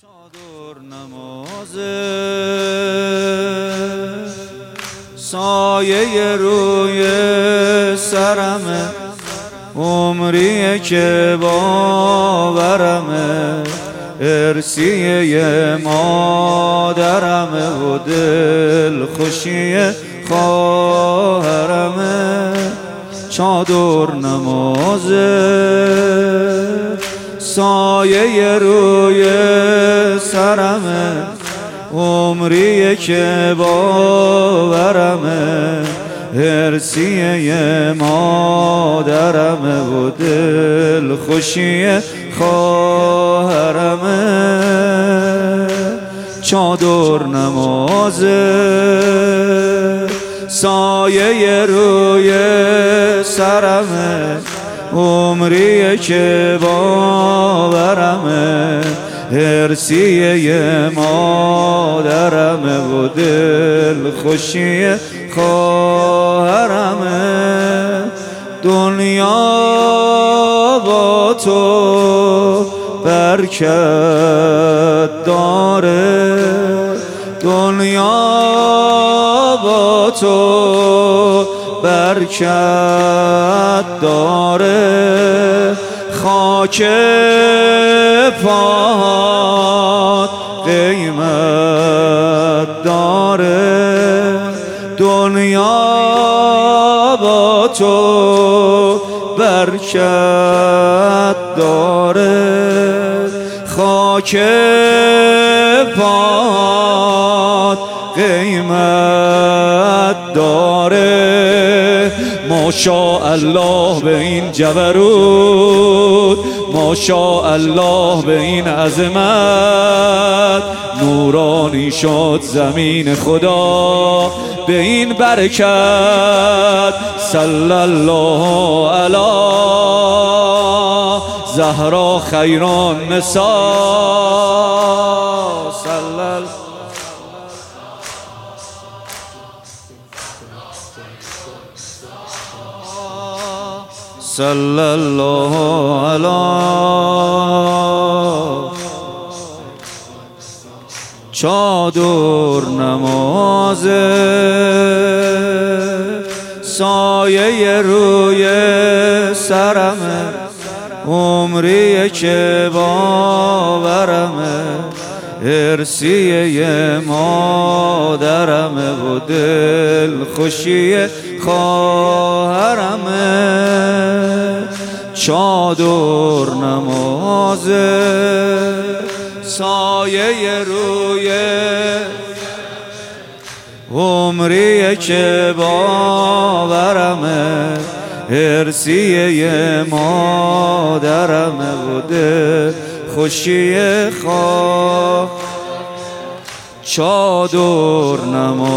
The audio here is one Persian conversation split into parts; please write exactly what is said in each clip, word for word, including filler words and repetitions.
چادر نمازه سایه روی سرمه، عمریه که باورمه، ارسیه مادرمه و دل خوشی خواهرمه. چادر نمازه سایه روی سرمه، عمریه که باورمه، ارسیه مادرمه و دل خوشی خواهرمه. چادر نمازه سایه روی سرمه، عمریه که باورمه، ارسیه مادرمه و دل خوشی خواهرمه. دنیا با تو برکت داره، دنیا با تو برکت داره، خاک پات قیمت داره. دنیا با تو برکت داره، خاک پات قیمت داره. ماشاءالله به این جبروت، ماشاءالله به این عظمت، نورانی شد زمین خدا به این برکت. صلی الله علی زهرا خیران نساء، صلی الله صلی الله علی. چادر نمازه سایه روی سرمه، عمریه که باورمه، ارسیه مادرمه و دل خوشی خواهرمه. چادر نمازه سایه روی عمریه که باورمه، ارسیه مادرمه و دل خوشی خواه. چادر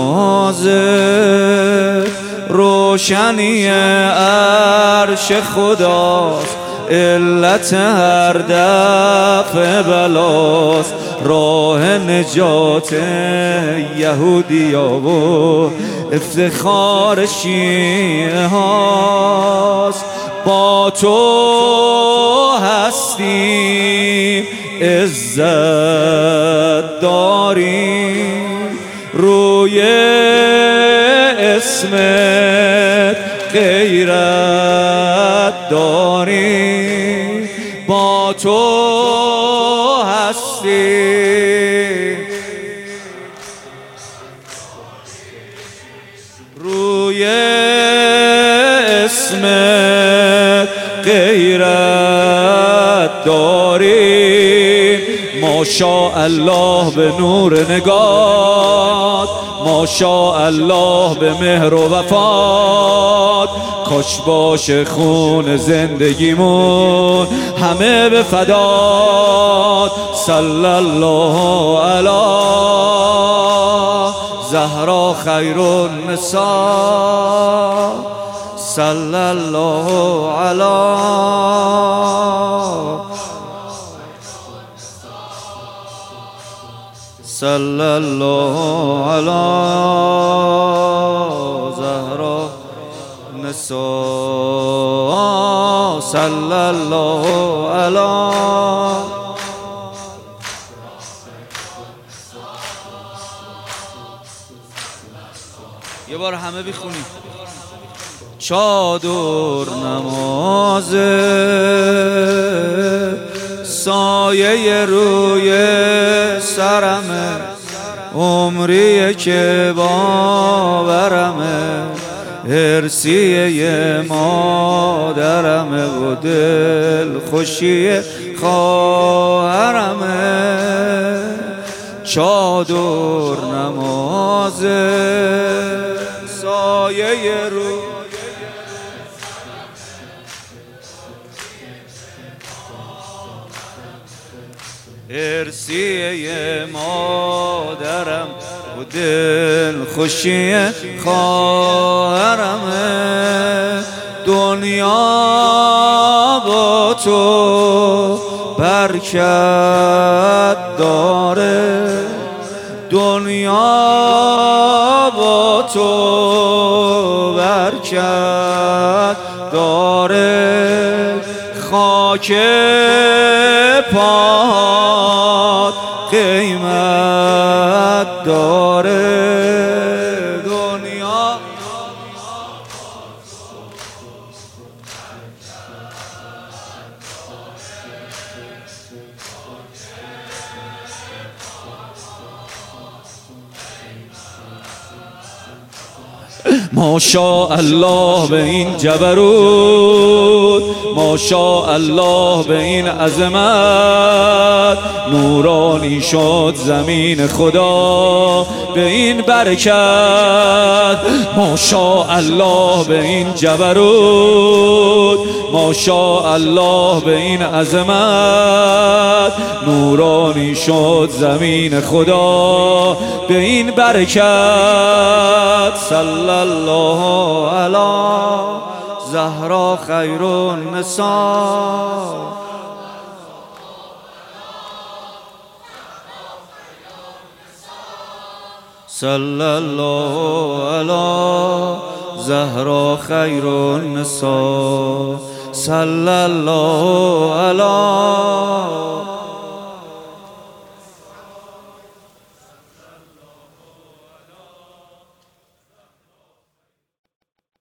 نمازه روشنی عرش خداست، علت هر دفع بلاست، راه نجات یهودیا و افتخار شیعه هاست. با تو هستیم عزت داریم، روی اسمت غیرت داریم. با تو هستیم روی اسمت غیرت داریم. ماشاءالله به نور نگات، ماشاءالله به مهر و وفات، کاش باشه خون زندگیمون همه به فدات. صلی الله علی زهرا خیرالنساء، صلی الله علی صلی الله علی زهرا نساء، صلی الله علی یه بار همه بخونیم. چادر نماز سایه روی سرمه، عمریه که باورمه، هرسیه مادرمه و دل خوشی خواهرمه. چادر نماز سایه روی ارسیه مادرم و دل خوشی خواهرمه. دنیا با تو برکت داره، دنیا با تو برکت داره، خاک پات قیمت داره. دنیا ماشاءالله به این جبروت، ماشاءالله به این عظمت، نورانی شد زمین خدا به این برکت. ماشاءالله به این جبروت، ماشاءالله به این عظمت، نورانی شد زمین خدا به این برکت. صلی الله علی زهرا خیر النساء. صلی الله علی زهرا خیر النساء. صلی الله علی